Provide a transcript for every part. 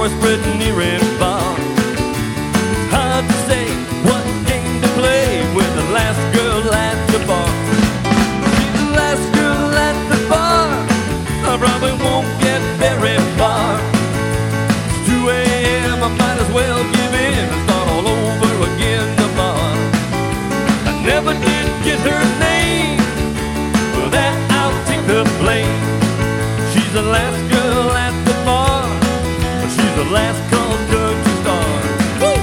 are spreading near and far. It's hard to say what game to play with the last girl at the bar. She's the last girl at the bar. I probably won't get very far. It's 2 a.m. I might as well give in and start all over again tomorrow. I never did get her name, for that I'll take the blame. She's the last girl at the bar. She's the last called country star. Woo!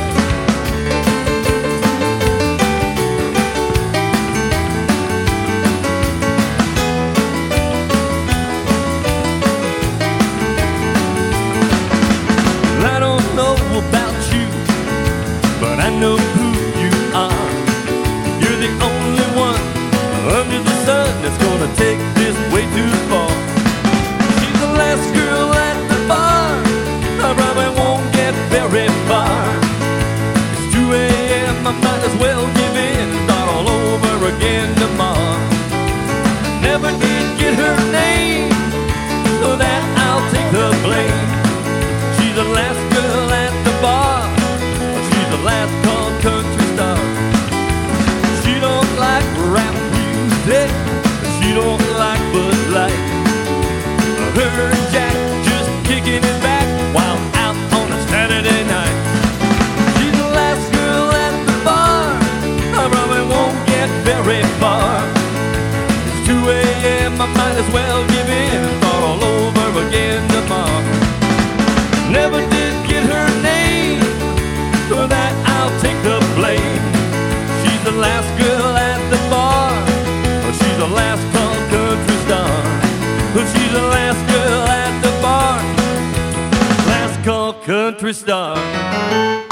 I don't know about you, but I know who you are. You're the only one under the sun that's gonna take this way too far. She's the last girl at the bar. I probably won't get very far. It's 2 a.m. I might as well give in and start all over again tomorrow. Never did get her name, so that I'll take the blame. She's the last girl at the bar. She's the last called country star. She don't like rap music. She don't like Bud Light. Her and Jack just kicking it back while out on a Saturday night. She's the last girl at the bar. I probably won't get very far. It's 2 a.m. I might as well give in and start all over again tomorrow. Never did get her name, for that I'll take the blame. She's the last girl at the bar. She's the last called country star. She's the last girl at the bar, last called country star.